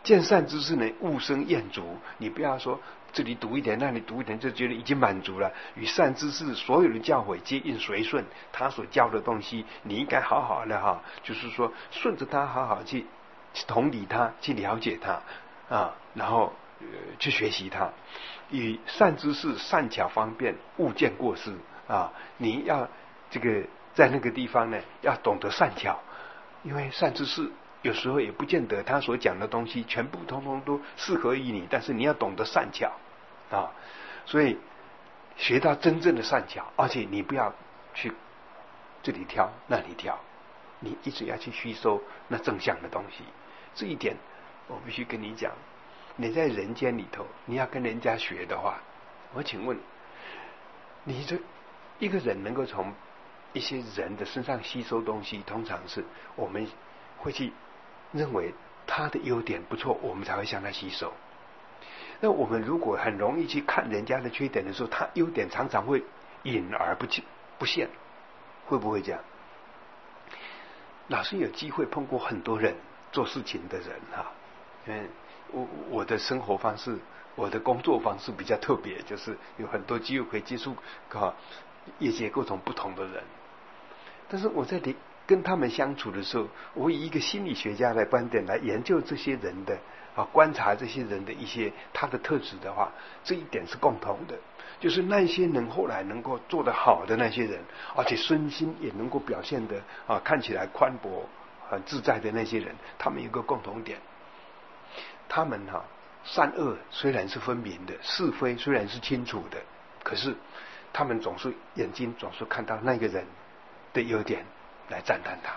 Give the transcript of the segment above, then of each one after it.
见善知识呢，勿生厌足。你不要说这里读一点，那里读一点，就觉得已经满足了。与善知识所有的教诲皆应随顺，他所教的东西，你应该好好的就是说顺着他，好好去同理他，去了解他然后去学习他。与善知识善巧方便，勿见过失你要这个在那个地方呢，要懂得善巧，因为善知识有时候也不见得他所讲的东西全部通通都适合于你，但是你要懂得善巧所以学到真正的善巧，而且你不要去这里挑那里挑，你一直要去吸收那正向的东西。这一点我必须跟你讲，你在人间里头，你要跟人家学的话，我请问你这一个人能够从一些人的身上吸收东西，通常是我们会去认为他的优点不错，我们才会向他吸收。那我们如果很容易去看人家的缺点的时候，他优点常常会隐而不现，会不会这样？老师有机会碰过很多人做事情的人因为我的生活方式，我的工作方式比较特别，就是有很多机会可以接触业界各种不同的人。但是我在跟他们相处的时候，我以一个心理学家的观点来研究这些人的观察这些人的一些他的特质的话，这一点是共同的，就是那些人后来能够做得好的那些人，而且身心也能够表现的看起来宽博很自在的那些人，他们有一个共同点，他们善恶虽然是分明的，是非虽然是清楚的，可是他们眼睛总是看到那个人的优点来赞叹他。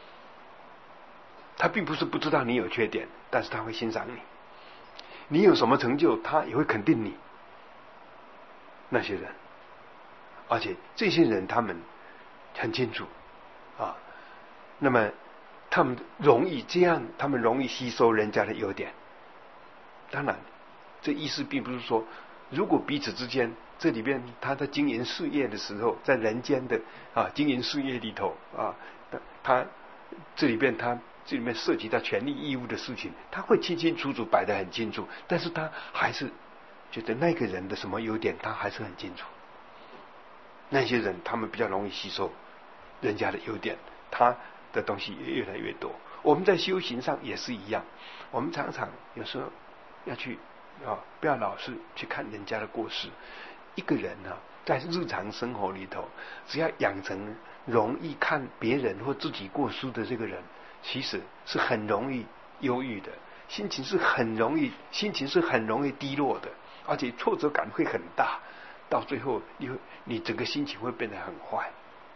他并不是不知道你有缺点，但是他会欣赏你。你有什么成就，他也会肯定你。那些人，而且这些人他们很清楚那么他们容易这样，他们容易吸收人家的优点。当然这意思并不是说如果彼此之间这里边他在经营事业的时候，在人间的经营事业里头他这里面涉及到权利义务的事情，他会清清楚楚摆得很清楚，但是他还是觉得那个人的什么优点他还是很清楚。那些人他们比较容易吸收人家的优点，他的东西也越来越多。我们在修行上也是一样，我们常常有时候要去不要老是去看人家的过失。一个人在日常生活里头，只要养成容易看别人或自己过失的这个人，其实是很容易忧郁的，心情是很容易低落的，而且挫折感会很大，到最后你整个心情会变得很坏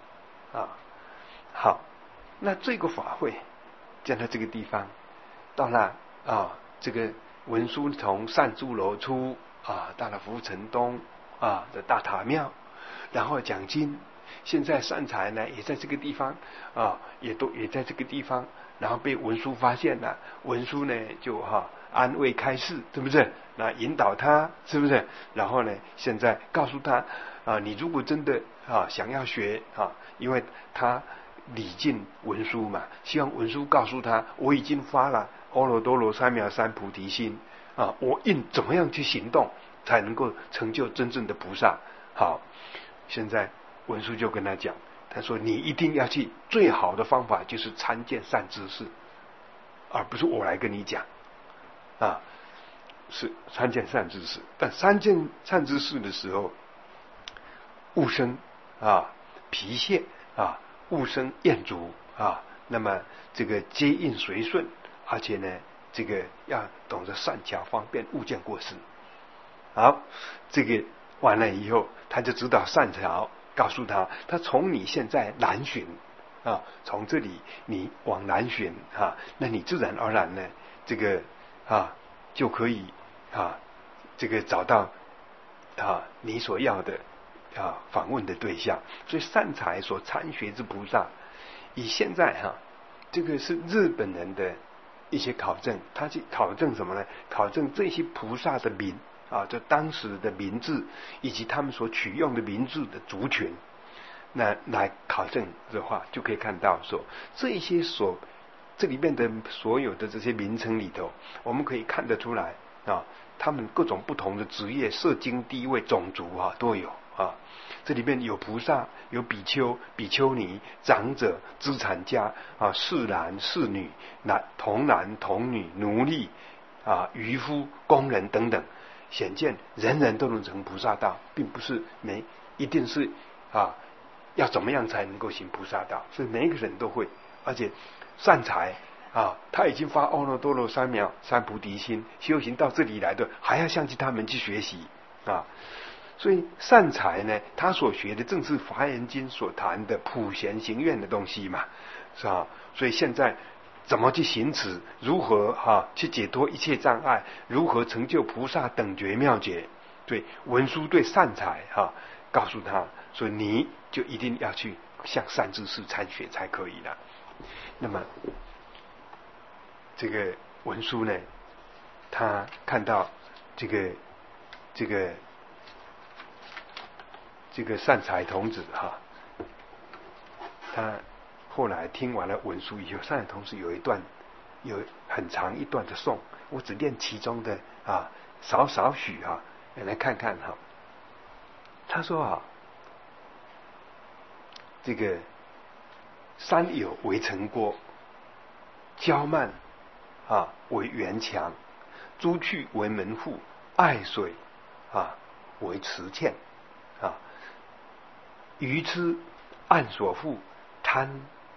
好，那这个法会讲到这个地方，到了这个文殊从善住楼出到了福城东的大塔庙，然后讲经。现在善财呢也在这个地方也在这个地方，然后被文殊发现了，文殊呢就安慰开示，是不是？那引导他，是不是？然后呢现在告诉他你如果真的想要学因为他礼敬文殊嘛，希望文殊告诉他，我已经发了阿耨多罗三藐三菩提心我应怎么样去行动才能够成就真正的菩萨。好，现在文殊就跟他讲，他说你一定要去，最好的方法就是参见善知识，而不是我来跟你讲是参见善知识。但参见善知识的时候，勿生脾怯勿生厌足那么这个皆应随顺，而且呢这个要懂得善巧方便，勿见过失。好，这个完了以后，他就知道善巧，告诉他从你现在南巡从这里你往南巡那你自然而然呢这个就可以这个找到你所要的访问的对象。所以善财所参学之菩萨，以现在这个是日本人的一些考证，他去考证什么呢？考证这些菩萨的名就当时的名字以及他们所取用的名字的族群，那来考证的话，就可以看到说这些所这里面的所有的这些名称里头，我们可以看得出来啊，他们各种不同的职业、社经地位、种族啊都有啊。这里面有菩萨、有比丘、比丘尼、长者、资产家啊、士男、士女、童男、童女、奴隶啊、渔夫、工人等等。显见人人都能成菩萨道，并不是一定是啊要怎么样才能够行菩萨道，所以每一个人都会，而且善财啊，他已经发阿耨多罗三藐三菩提心，修行到这里来的，还要向他们去学习啊。所以善财呢，他所学的正是华严经所谈的普贤行愿的东西嘛，是吧？所以现在怎么去行持，如何去解脱一切障碍，如何成就菩萨等觉妙觉，对文殊对善财告诉他说，你就一定要去向善知识参学才可以了。那么这个文殊呢，他看到这个善财童子他后来听完了文殊以后，善财童子有很长一段的颂，我只念其中的少许来看看他说这个山有为城郭，郊漫为园墙，朱去为门户，爱水为池堑愚痴暗所缚，贪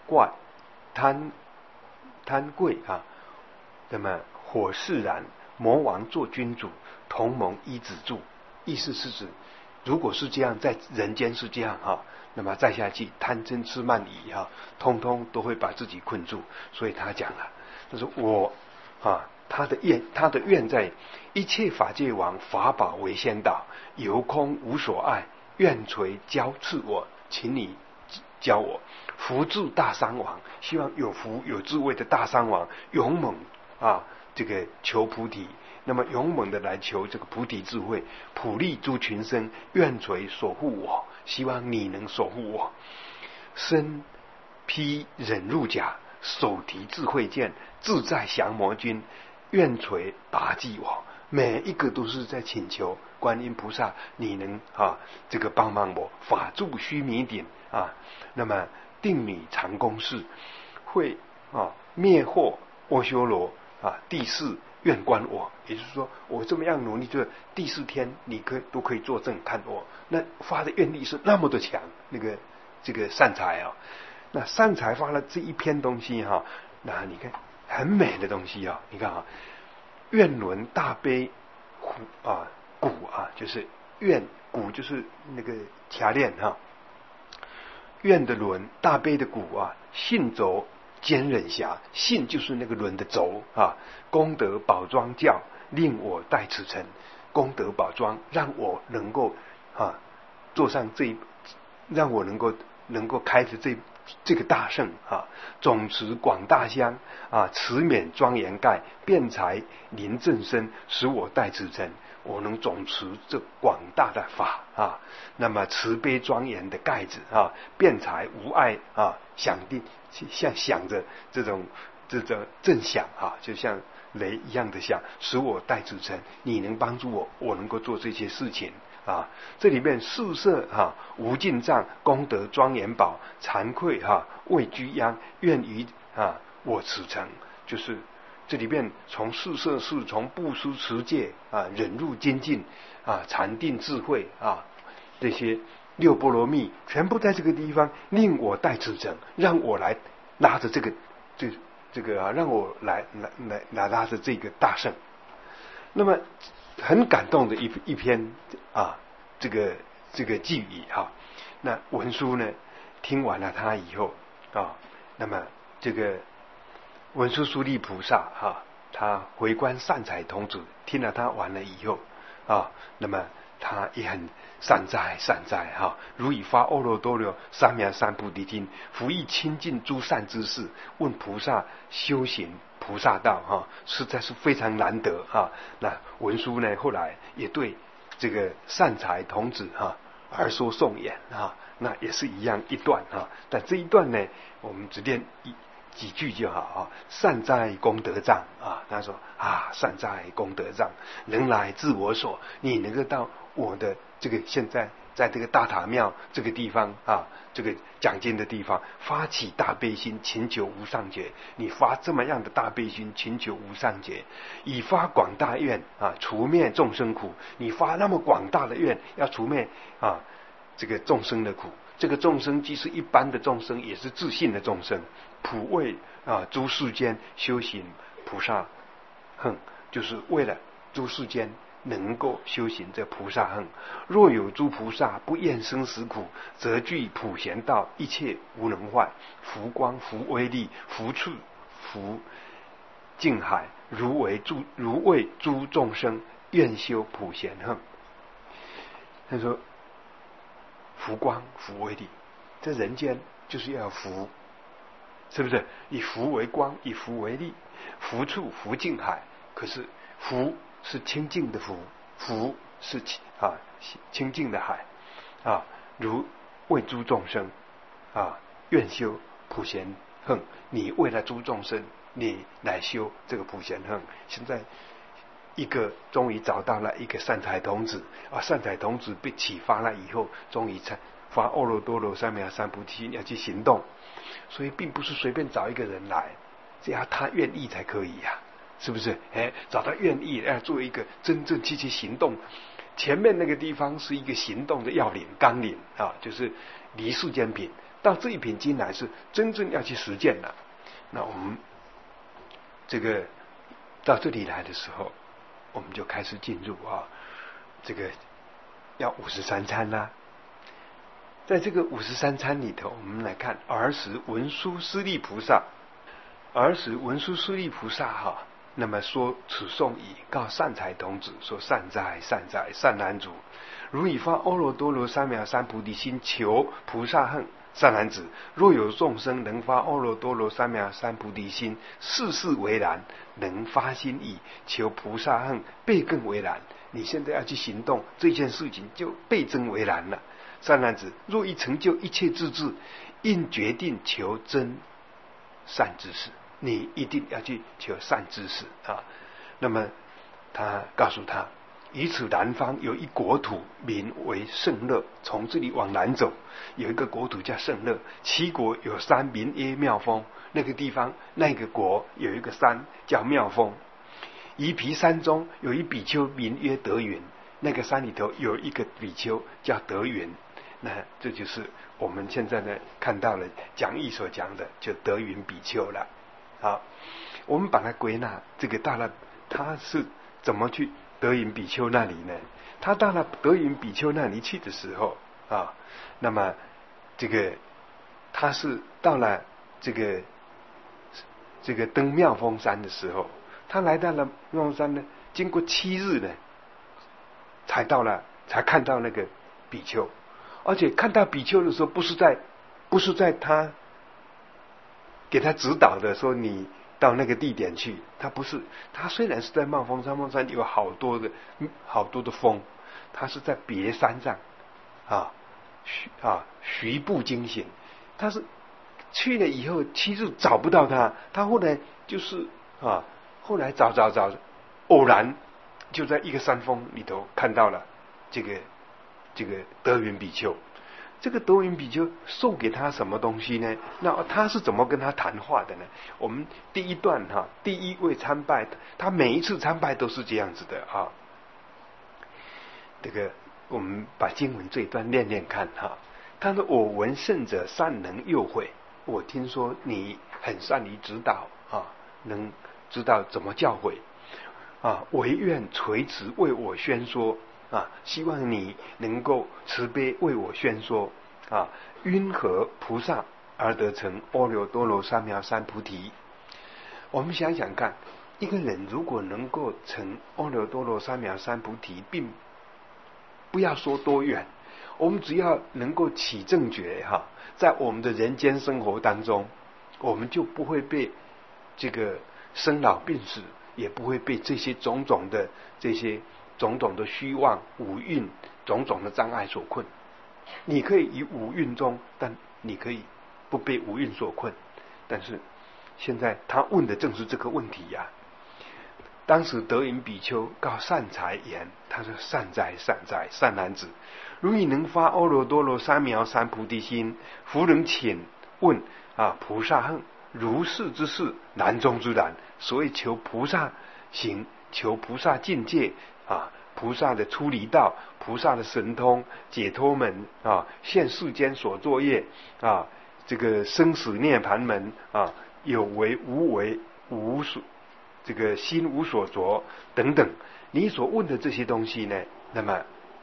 贵那么火势然，魔王做君主，同盟依止住。意思是指，如果是这样，在人间是这样那么再下去贪嗔痴慢疑通通都会把自己困住。所以他讲了，他说我他的愿在一切法界王，法宝为先导，由空无所爱，愿垂教赐我，请你教我。福智大商王，希望有福有智慧的大商王勇猛这个求菩提，那么勇猛的来求这个菩提智慧。普利诸群生，愿垂守护我，希望你能守护我。身披忍辱甲，手提智慧剑，自在降魔君，愿垂拔济我。每一个都是在请求观音菩萨，你能这个帮忙我。法住须弥顶那么定女常公事，会灭祸阿修罗第四愿观我。也就是说，我这么样努力，就是第四天你都可以作证看我。那发的愿力是那么的强，这个善财那善财发了这一篇东西那你看很美的东西你看愿轮大悲鼓就是愿鼓就是那个卡链愿的轮，大悲的鼓信轴坚忍侠，信就是那个轮的轴功德宝庄教，令我代此成。功德宝庄让我能够坐上让我能够开着这个大圣总持广大香持冕庄严盖，辩才临正身，使我代此成。我能总持这广大的法那么慈悲庄严的盖子辩才无碍响定，像响着这种正响就像雷一样的响，使我代此成。你能帮助我，我能够做这些事情这里面四摄无尽藏，功德庄严宝，惭愧畏居殃，愿于我此成。就是这里面从四摄事，从布施持戒忍辱精进禅定智慧这些六波罗蜜全部在这个地方，令我代此成，让我来拉着这个让我来拉着这个大圣。那么很感动的一篇这个寄语那文殊呢听完了他以后那么这个文殊师利菩萨他回观善财童子，听了他完了以后那么他也很善哉如以发阿耨多罗三藐三菩提心，福益亲近诸善知识，问菩萨修行菩萨道实在是非常难得那文殊呢后来也对这个善财童子而说颂言那也是一样一段但这一段呢我们只念几句就好啊。善哉功德障啊，他说啊，善哉功德障，能来自我所，你能够到我的这个现在在这个大塔庙这个地方啊，这个讲经的地方，发起大悲心，勤求无上觉。你发这么样的大悲心，勤求无上觉，以发广大愿啊，除灭众生苦。你发那么广大的愿，要除灭啊这个众生的苦。这个众生既是一般的众生，也是自信的众生，普为啊诸世间修行菩萨行，就是为了诸世间能够修行这菩萨行。若有诸菩萨不厌生死苦，则具普贤道，一切无能坏。福光、福威力、福处、福净海，如为诸众生愿修普贤行。他说福光、福威力，在人间就是要福，是不是？以福为光，以福为力，福处福净海。可是福是清净的福，福是清净的海啊。如为诸众生啊，愿修普贤行。你为了诸众生，你来修这个普贤行。现在一个终于找到了一个善财童子啊，善财童子被启发了以后，终于才发阿耨多罗三藐三菩提心要去行动。所以并不是随便找一个人来，只要他愿意才可以呀，是不是？找他愿意要做一个真正去行动。前面那个地方是一个行动的要领纲领啊，就是离世间品，到这一品经来是真正要去实践了。那我们这个到这里来的时候，我们就开始进入这个要53参啦。在这个53参里头，我们来看儿时文殊师利菩萨。儿时文殊师利菩萨那么说此颂已，告善财童子说：善哉善哉，善男子，如以发阿耨多罗三藐三菩提心求菩萨行。善男子，若有众生能发阿耨多罗三藐三菩提心，事事为然，能发心已，求菩萨行倍更为然。你现在要去行动，这件事情就倍增为然了。善男子，若欲成就一切智智，应决定求真善知识。你一定要去求善知识啊。那么他告诉他，于此南方有一国土，名为胜乐。从这里往南走，有一个国土叫胜乐。其国有山，名曰妙峰。那个地方，那个国有一个山叫妙峰。于毗山中有一比丘，名曰德云。那个山里头有一个比丘叫德云。那这就是我们现在呢看到了讲义所讲的，就德云比丘了。好，我们把它归纳，这个到了他是怎么去德云比丘那里呢？他到了德云比丘那里去的时候那么这个他是到了这个登妙峰山的时候，他来到了妙峰山呢，经过7日呢，才看到那个比丘。而且看到比丘的时候，不是在他给他指导的说你到那个地点去，他不是，他虽然是在妙峰山，妙峰山有好多的峰，他是在别山上徐步惊行。他是去了以后7日找不到他，他后来就是后来找，偶然就在一个山峰里头看到了这个德云比丘。这个德云比丘送给他什么东西呢？那他是怎么跟他谈话的呢？我们第一段第一位参拜，他每一次参拜都是这样子的这个我们把经文这一段念念看他说：我闻圣者善能诱诲，我听说你很善于指导能知道怎么教诲唯愿垂慈为我宣说希望你能够慈悲为我宣说因何菩萨而得成阿耨多罗三藐三菩提。我们想想看，一个人如果能够成阿耨多罗三藐三菩提，并不要说多远，我们只要能够起正觉在我们的人间生活当中，我们就不会被这个生老病死，也不会被这些种种的虚妄五蕴种种的障碍所困。你可以于五蕴中，但你可以不被五蕴所困。但是现在他问的正是这个问题呀。当时德云比丘告善财言，他说：善哉善哉，善男子，如你能发阿耨多罗三藐三菩提心，弗能请问菩萨恨如是之事，难中之难。所以求菩萨行，求菩萨境界菩萨的出离道，菩萨的神通解脱门现世间所作业这个生死涅盘门有为无为无所这个心无所着等等，你所问的这些东西呢，那么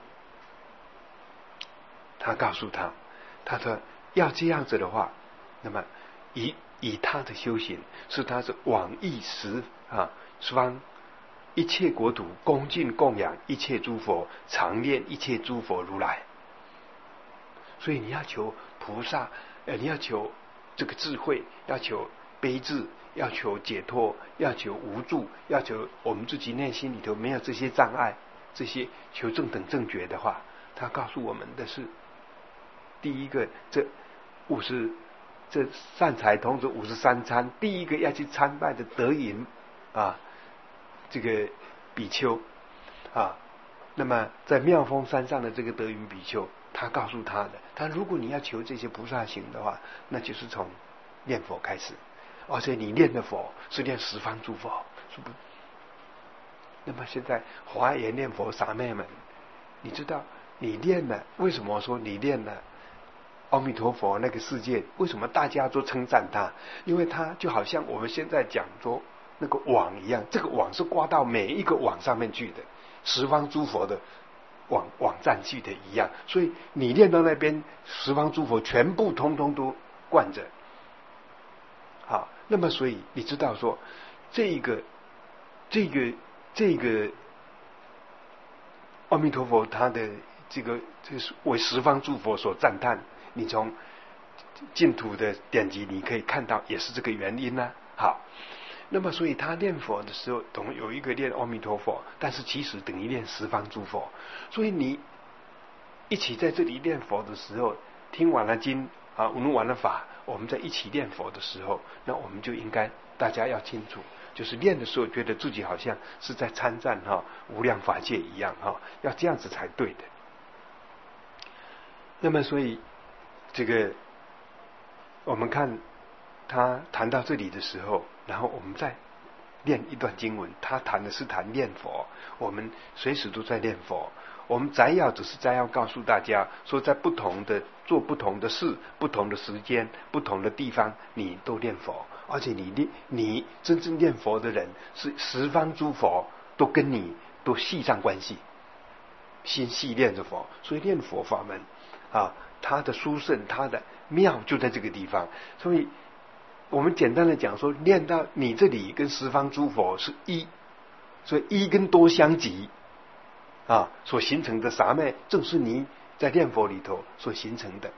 他告诉他说要这样子的话，那么以他的修行他是往诣十方一切国土，恭敬供养一切诸佛，常念一切诸佛如来。所以你要求菩萨，你要求这个智慧，要求悲智，要求解脱，要求无助，要求我们自己内心里头没有这些障碍，这些求正等正觉的话，他告诉我们的是，第一个这善财童子53参，第一个要去参拜的德云这个比丘那么在妙峰山上的这个德云比丘，他告诉他的，他如果你要求这些菩萨行的话，那就是从念佛开始，而且你念的佛是念十方诸佛，是不？那么现在华严念佛傻妹们，你知道你念了，为什么说你念了阿弥陀佛那个世界，为什么大家都称赞他？因为他就好像我们现在讲说那个网一样，这个网是挂到每一个网上面去的，十方诸佛的网站去的一样，所以你念到那边，十方诸佛全部通通都灌着。好，那么所以你知道说，这个阿弥陀佛他的这是为十方诸佛所赞叹。你从净土的典籍你可以看到，也是这个原因呢。好，那么所以他念佛的时候，等有一个念阿弥陀佛，但是其实等于念十方诸佛。所以你一起在这里念佛的时候，听完了经闻完了法，我们在一起念佛的时候，那我们就应该大家要清楚，就是念的时候觉得自己好像是在参赞无量法界一样要这样子才对的。那么所以这个我们看他谈到这里的时候，然后我们再念一段经文，他谈的是谈念佛，我们随时都在念佛。我们摘要只是摘要告诉大家说，在不同的做不同的事，不同的时间，不同的地方，你都念佛，而且你真正念佛的人是十方诸佛都跟你都系上关系，心系念着佛，所以念佛法门它的殊胜，它的妙就在这个地方。所以我们简单的讲说，念到你这里跟十方诸佛是一，所以一跟多相即所形成的啥呢？正是你在念佛里头所形成的。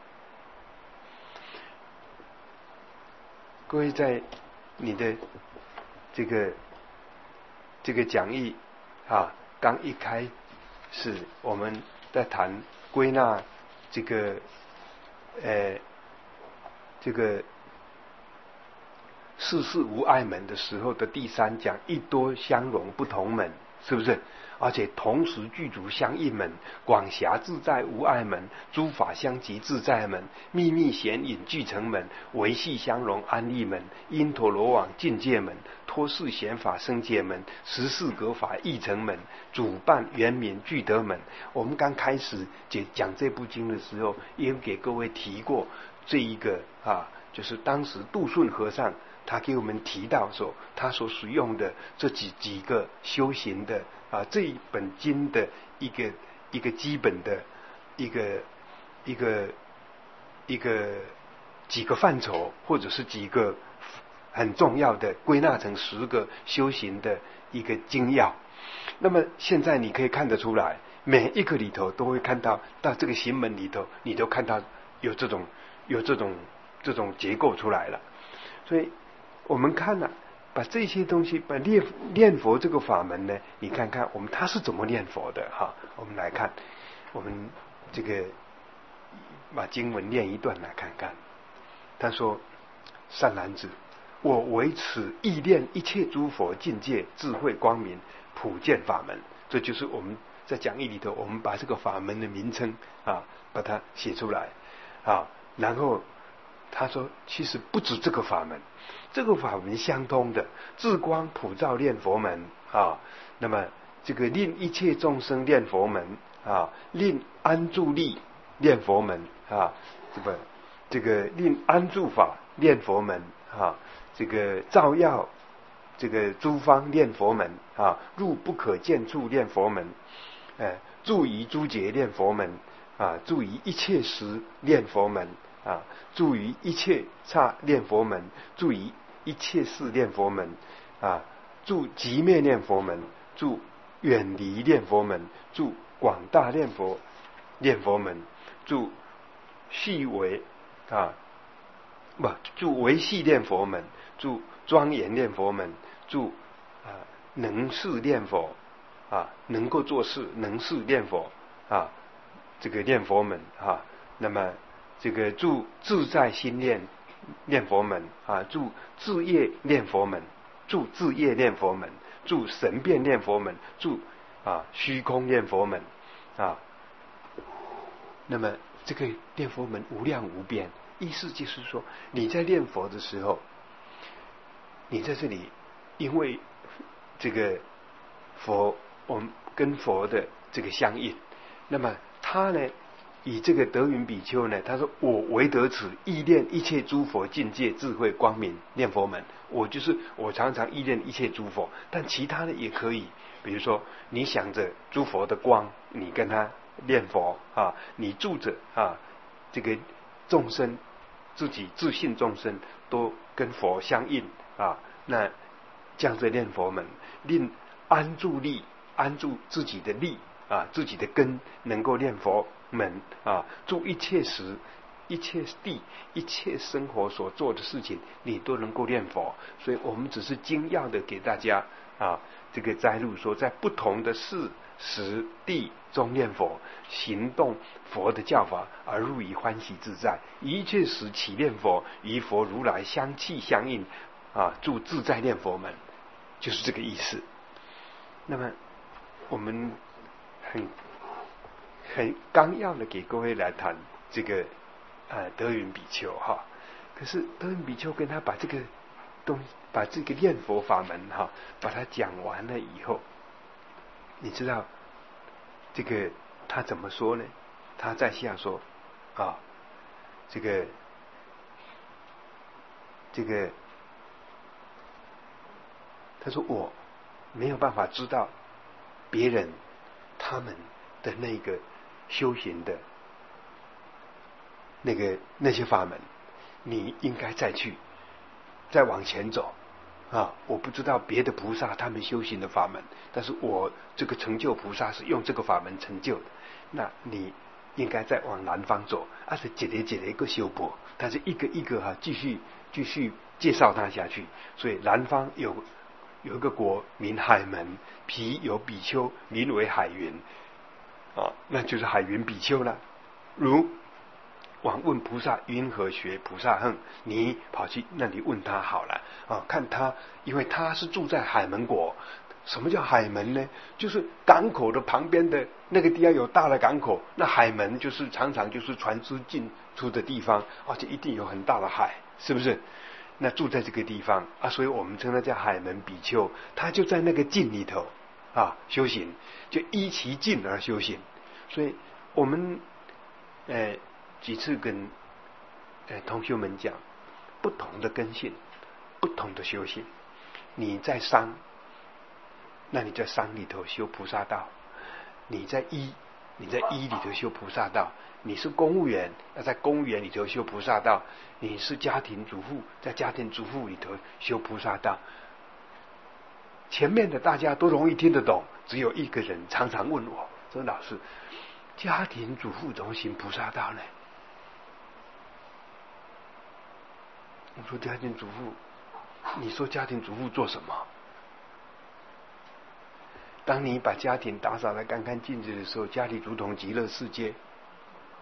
各位在你的这个讲义刚一开始我们在谈归纳这个世事无碍门的时候的第3讲，一多相融不同门，是不是？而且同时具足相应门，广狭自在无碍门，诸法相即自在门，秘密显隐俱成门，维系相融安立门，因陀罗网境界门，托事显法生解门，十事格法义成门，主办圆明具德门。我们刚开始讲这部经的时候，也给各位提过这一个就是当时杜顺和尚他给我们提到说，他所使用的这几个修行的这一本经的一个基本的一个几个范畴，或者是几个很重要的，归纳成10个修行的一个精要。那么现在你可以看得出来，每一个里头都会看到这个行门里头，你都看到有这种结构出来了。所以我们看把这些东西，把念佛这个法门呢，你看看他是怎么念佛的我们来看，我们这个把经文念一段来看看。他说：善男子， 我为此意念一切诸佛境界智慧光明普见法门。这就是我们在讲义里头，我们把这个法门的名称把它写出来然后他说，其实不止这个法门，这个法门相通的智光普照念佛门那么这个令一切众生念佛门令安住力念佛门这个令安住法念佛门这个照耀这个诸方念佛门入不可见处念佛门住于诸劫念佛门住于一切时念佛门住于一切刹念佛门，住于一切事念佛门住寂灭念佛门，住远离念佛门，住广大念佛门，住细微住维系念佛门，住庄严念佛门，住能事念佛能够做事能事念佛这个念佛门那么这个住自在心念佛门住自业念佛门，住自业念佛门，住神变念佛门，住虚空念佛门那么这个念佛门无量无边，意思就是说，你在念佛的时候，你在这里，因为这个佛，我们跟佛的这个相应，那么他呢，以这个德云比丘呢，他说我唯得此意念一切诸佛境界智慧光明念佛门。我常常意念一切诸佛，但其他的也可以。比如说，你想着诸佛的光，你跟他念佛你住着这个众生，自己自信众生都跟佛相应那这样子念佛门，令安住力，安住自己的力自己的根，能够念佛门住一切时、一切地、一切生活所做的事情，你都能够念佛。所以我们只是精要的给大家这个摘录说，在不同的事时地中念佛，行动佛的教法而入于欢喜自在，一切时起念佛，与佛如来相契相应住自在念佛门，就是这个意思。那么我们很纲要的给各位来谈这个德云比丘可是德云比丘跟他把这个把这个念佛法门把它讲完了以后，你知道这个他怎么说呢？他在下说这个他说我没有办法知道别人他们的那个修行的那些法门，你应该再往前走我不知道别的菩萨他们修行的法门，但是我这个成就菩萨是用这个法门成就的，那你应该再往南方走，是一个修佛，但是一个一个继续介绍他下去。所以南方有一个国名海门，毗有比丘名为海云那就是海云比丘了。如往问菩萨云何学菩萨恨，你跑去那里问他好了看他，因为他是住在海门国。什么叫海门呢？就是港口的旁边的那个地方有大的港口，那海门就是常常就是船只进出的地方，而且一定有很大的海，是不是？那住在这个地方所以我们称他叫海门比丘。他就在那个境里头修行，就依其境而修行。所以我们几次跟同学们讲，不同的根性，不同的修行。你在商，那你在商里头修菩萨道；你在医里头修菩萨道；你是公务员，要在公务员里头修菩萨道；你是家庭主妇，在家庭主妇里头修菩萨道。前面的大家都容易听得懂，只有一个人常常问我说：“老师，家庭主妇怎么行菩萨道呢？”我说：“家庭主妇，你说家庭主妇做什么？当你把家庭打扫得干干净净的时候，家里如同极乐世界，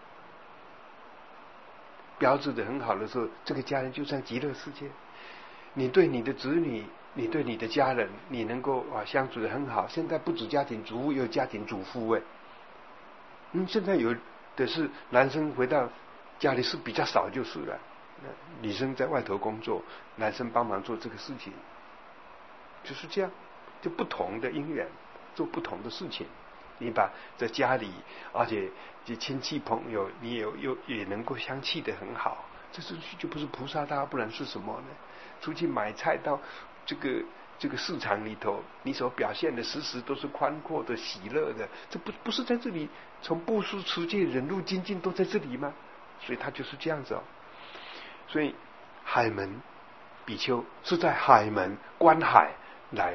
标志得很好的时候，这个家人就像极乐世界。 你对你的子女，你对你的家人，你能够相处得很好。现在不止家庭主妇，也有家庭主妇现在有的是男生回到家里是比较少就是了，女生在外头工作，男生帮忙做这个事情，就是这样，就不同的因缘做不同的事情。你把在家里，而且这亲戚朋友，你也能够相处得很好，这就不是菩萨道，不然是什么呢？出去买菜到这个市场里头，你所表现的时时都是宽阔的、喜乐的，这不是在这里从布施、持戒、忍辱、精进都在这里吗？所以他就是这样子所以海门比丘是在海门观海来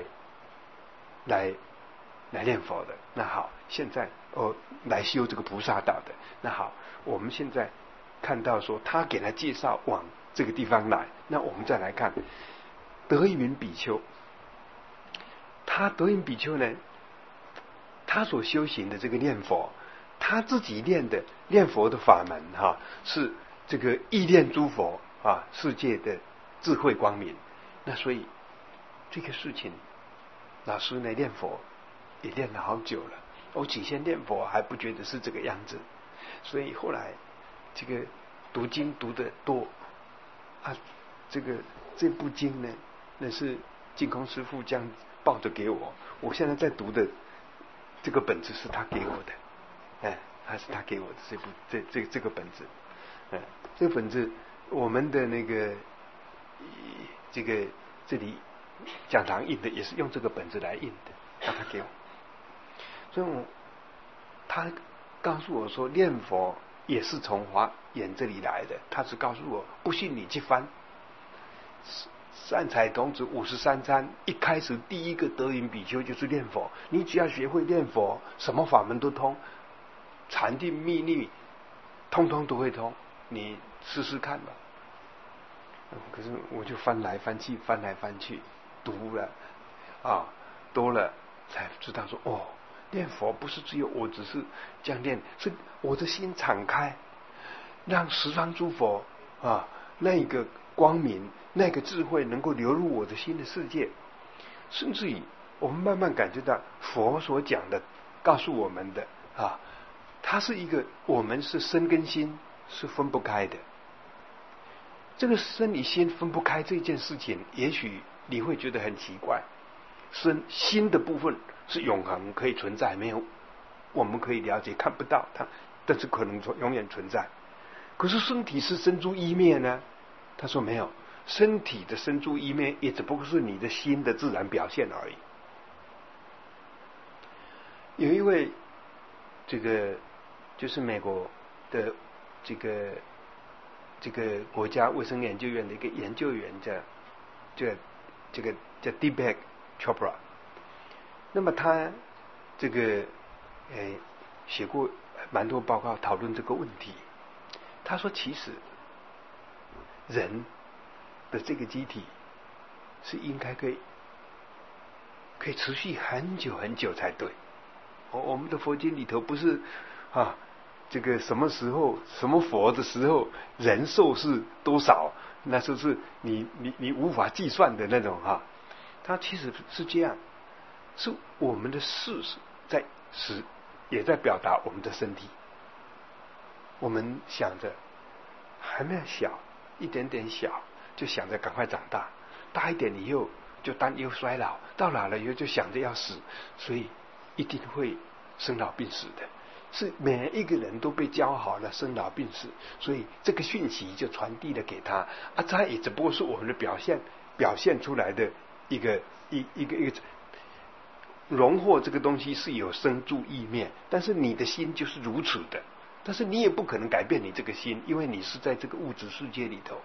念佛的。那好，现在来修这个菩萨道的。那好，我们现在看到说他给他介绍往这个地方来，那我们再来看德云比丘。德云比丘呢，他所修行的这个念佛，他自己念佛的法门是这个意念诸佛世界的智慧光明。那所以这个事情，老师呢念佛也练了好久了。我起先念佛还不觉得是这个样子，所以后来这个读经读得多这部经呢，那是净空师父这样抱着给我。我现在在读的这个本子是他给我的，还是他给我的这个本子，这个本子我们的那个这里讲堂印的也是用这个本子来印的，他给我。所以他告诉我说，念佛也是从华严这里来的。他是告诉我，不信你去翻善财童子53参，一开始第一个德云比丘就是念佛。你只要学会念佛，什么法门都通，禅定密律通通都会通，你试试看吧。可是我就翻来翻去读了多了才知道说，念佛不是只有我只是这样念，是我的心敞开，让十方诸佛那个光明、那个智慧能够流入我的心的世界。甚至于我们慢慢感觉到佛所讲的告诉我们的它是一个，我们是身跟心是分不开的。这个身与心分不开这件事情，也许你会觉得很奇怪。心的部分是永恒可以存在，没有我们可以了解看不到它，但是可能永远存在。可是身体是生住意灭呢？他说没有，身体的生住意灭也只不过是你的心的自然表现而已。有一位就是美国的这个国家卫生研究院的一个研究员叫 Deepak Chopra。那么他写过蛮多报告讨论这个问题。他说其实人的这个机体是应该可以持续很久很久才对。我们的佛经里头不是这个什么时候什么佛的时候人寿是多少，那就是你无法计算的那种它其实是这样，是我们的事也在表达我们的身体。我们想着还没有小，一点点小，就想着赶快长大，大一点以后就担忧衰老，到老了以后就想着要死，所以一定会生老病死的。是每一个人都被教好了生老病死，所以这个讯息就传递了给他他也只不过是我们的表现出来的一个荣获。这个东西是有生住意灭，但是你的心就是如此的，但是你也不可能改变你这个心，因为你是在这个物质世界里头。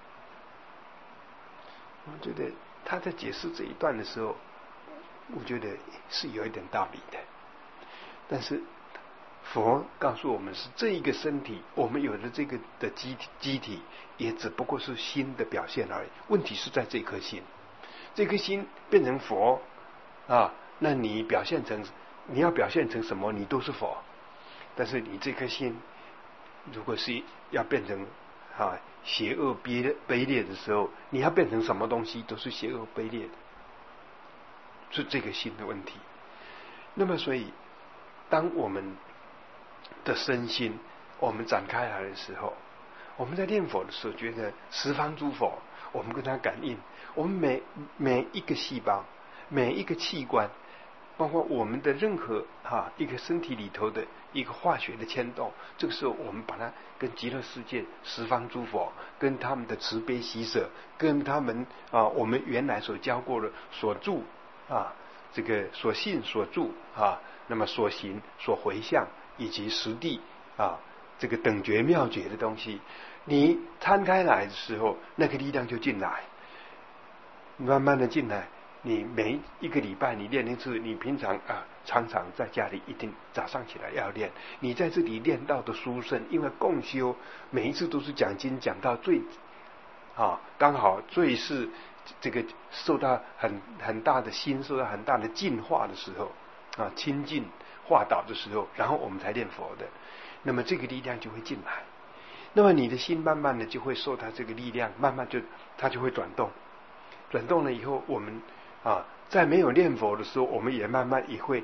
我觉得他在解释这一段的时候，我觉得是有一点道理的。但是佛告诉我们是这一个身体，我们有的这个的机体也只不过是心的表现而已。问题是在这颗心，这颗心变成佛那你要表现成什么，你都是佛。但是你这颗心如果是要变成邪恶卑劣的时候，你要变成什么东西都是邪恶卑劣的，是这个心的问题。那么所以当我们的身心我们展开来的时候，我们在念佛的时候觉得十方诸佛我们跟他感应，我们每一个细胞每一个器官，包括我们的任何一个身体里头的一个化学的牵动，这个时候我们把它跟极乐世界十方诸佛跟他们的慈悲喜舍跟他们我们原来所教过的所住这个所信所住那么所行所回向以及实地这个等觉妙觉的东西，你摊开来的时候，那个力量就进来，慢慢的进来。你每一个礼拜你练一次，你平常常常在家里一定早上起来要练，你在这里练到的殊胜，因为共修每一次都是讲经讲到最刚好最是这个受到很大的心受到很大的净化的时候清净化导的时候，然后我们才念佛的，那么这个力量就会进来，那么你的心慢慢的就会受它这个力量，慢慢它就会转动了以后，我们在没有念佛的时候，我们也慢慢也会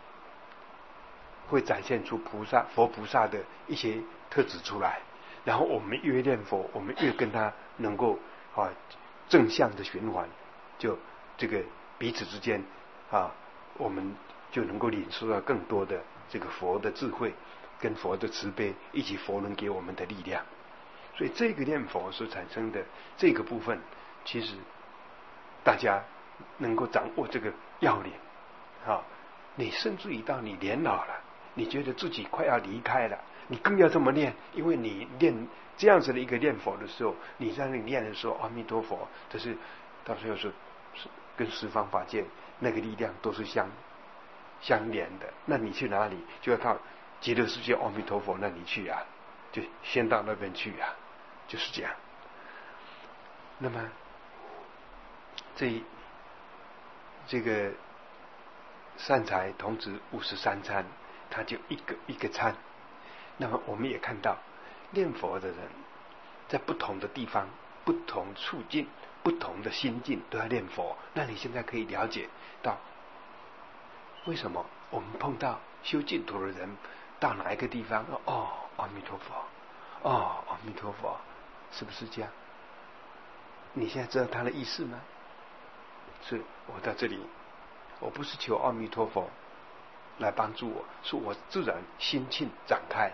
展现出佛菩萨的一些特质出来，然后我们越念佛，我们越跟他能够正向的循环，就这个彼此之间我们就能够领受到更多的这个佛的智慧跟佛的慈悲以及佛能给我们的力量。所以这个念佛所产生的这个部分，其实大家能够掌握这个要领你甚至于到你年老了，你觉得自己快要离开了，你更要这么念，因为你念这样子的一个念佛的时候，你在那里念的时候，阿弥陀佛，这是到时候是跟十方法界那个力量都是相连的。那你去哪里，就要到极乐世界阿弥陀佛那里去就先到那边去就是这样。那么这个善财童子53参，他就一个一个参。那么我们也看到念佛的人在不同的地方不同处境不同的心境都要念佛。那你现在可以了解到为什么我们碰到修净土的人到哪一个地方阿弥陀佛阿弥陀佛，是不是这样？你现在知道他的意思吗？是我到这里，我不是求阿弥陀佛来帮助我，是我自然心性展开，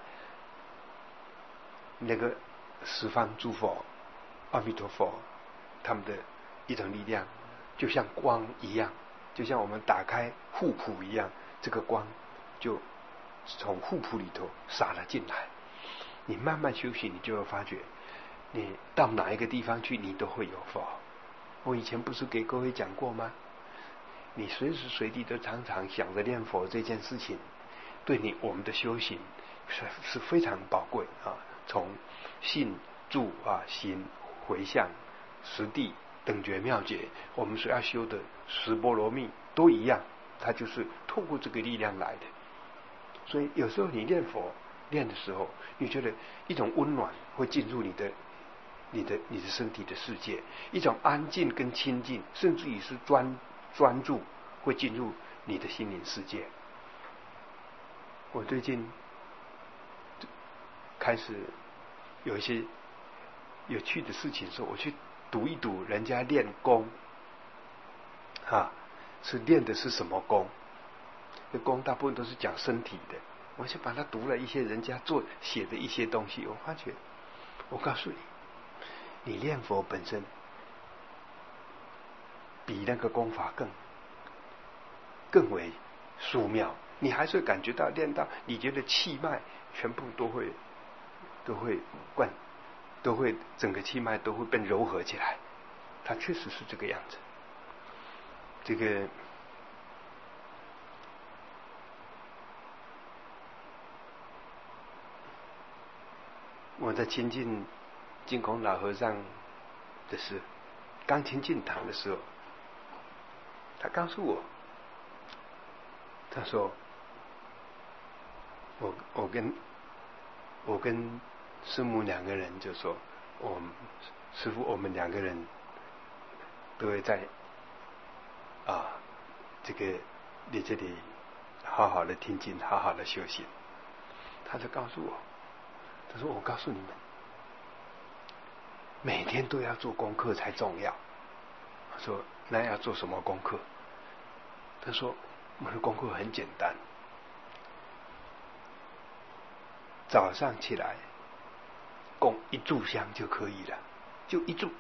那个十方诸佛阿弥陀佛他们的一种力量，就像光一样，就像我们打开护谱一样，这个光就从护谱里头洒了进来。你慢慢修行，你就会发觉你到哪一个地方去，你都会有佛。我以前不是给各位讲过吗？你随时随地都常常想着念佛这件事情，对我们的修行是非常宝贵从信住行回向实地等觉妙觉，我们所要修的十波罗蜜都一样，它就是透过这个力量来的。所以有时候你念佛念的时候，你觉得一种温暖会进入你的身体的世界，一种安静跟清净，甚至于是专注会进入你的心灵世界。我最近开始有一些有趣的事情，说我去读一读人家练功是练的是什么功？这功大部分都是讲身体的，我就把它读了一些人家写的一些东西，我发觉，我告诉你，你念佛本身比那个功法更为殊妙，你还是感觉到练到，你觉得气脉全部都会整个气脉都会变柔和起来，它确实是这个样子。这个我在亲近净空老和尚的时候，刚亲近堂的时候，他告诉我，他说我跟师母两个人就说， 师父我们2个人都会在这个你这里好好的听经，好好的修行。他就告诉我，他说我告诉你们，每天都要做功课才重要。我说那要做什么功课？他说我们的功课很简单，早上起来供1炷香就可以了，就1炷。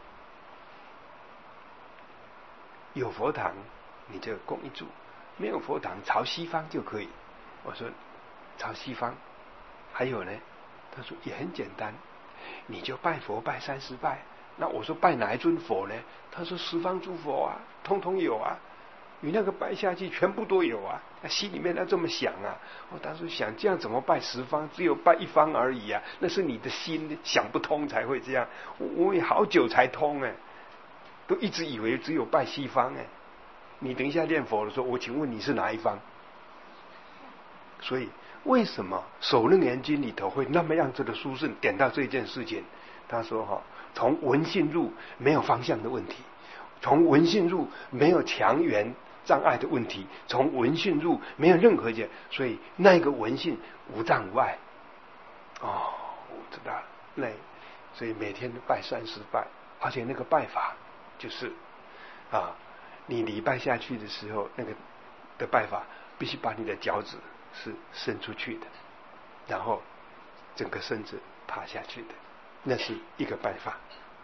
有佛堂你就供1炷，没有佛堂朝西方就可以。我说朝西方，还有呢？他说也很简单，你就拜佛拜30拜。那我说拜哪一尊佛呢？他说十方诸佛啊，通通有啊，你那个拜下去全部都有啊。心里面要这么想啊。我当时想，这样怎么拜十方？只有拜一方而已啊，那是你的心想不通才会这样。我也好久才通都一直以为只有拜西方你等一下念佛的时候，我请问你是哪一方？所以为什么《首楞严经》里头会那么样子的殊胜点到这件事情？他说从闻性入没有方向的问题，从闻性入没有强缘障碍的问题，从闻性入没有任何解，所以那个闻性无障无碍。我知道了。所以每天都拜30拜，而且那个拜法就是你礼拜下去的时候，那个的拜法必须把你的脚趾是伸出去的，然后整个身子趴下去的，那是一个拜法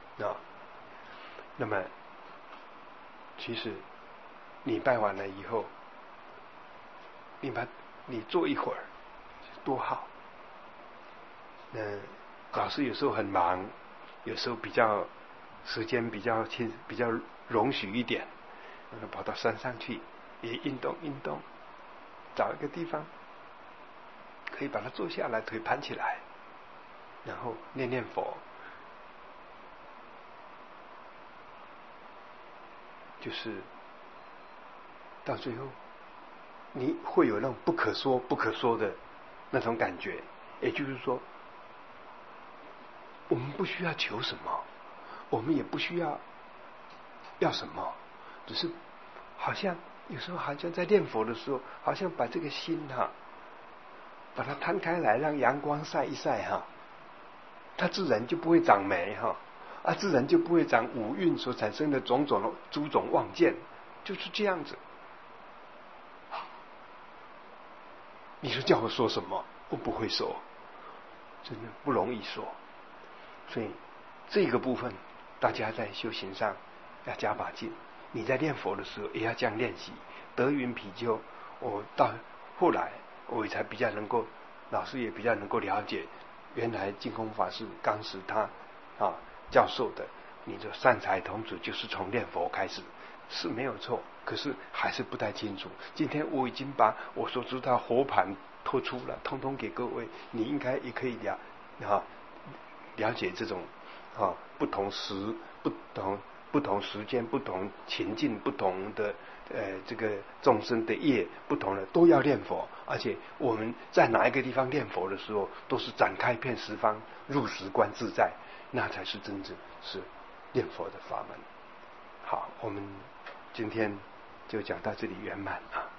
那么其实你拜完了以后，你坐一会儿多好。老师有时候很忙，有时候时间比较容许一点，跑到山上去也运动运动，找一个地方可以把它坐下来，腿盘起来，然后念念佛，就是到最后你会有那种不可说的那种感觉。也就是说，我们不需要求什么，我们也不需要什么，只是好像有时候好像在念佛的时候，好像把这个心把它摊开来，让阳光晒一晒它自然就不会长霉自然就不会长五蕴所产生的诸种妄见，就是这样子。你说叫我说什么，我不会说，真的不容易说。所以这个部分大家在修行上要加把劲。你在念佛的时候也要这样练习。德云比丘，我到后来我也才比较能够，老师也比较能够了解，原来净空法师当时他教授的，你的善财童子就是从念佛开始，是没有错，可是还是不太清楚。今天我已经把我所知道活盘托出了，通通给各位，你应该也可以了解这种不同时间、不同情境、不同的这个众生的业不同的都要念佛，而且我们在哪一个地方念佛的时候，都是展开遍十方，入十观自在，那才是真正是念佛的法门。好，我们今天就讲到这里圆满